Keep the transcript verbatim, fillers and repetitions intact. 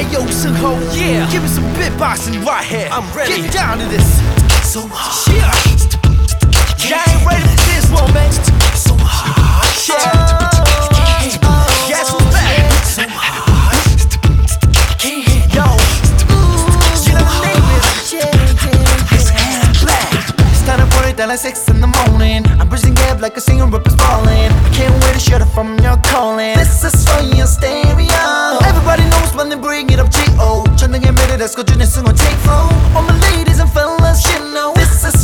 Ayo, Sungho, yeah. Give me some beatboxing right here. I'm ready. Get down to this. So hot. Yeah. Yeah, I ain't ready for this one, man. So hot. Yeah. Guess who's back? So hot. Yo. You know the name is. It's Anna Black. Starting for it at like six in the morning. I'm bridging gap like a singer rappers falling. I can't wait to shut up from your calling. This is for your stereo. Everybody knows when they bring it up. G O 전능의 매를 let's go 주는 승호 take flow. All my ladies and fellas, you know this is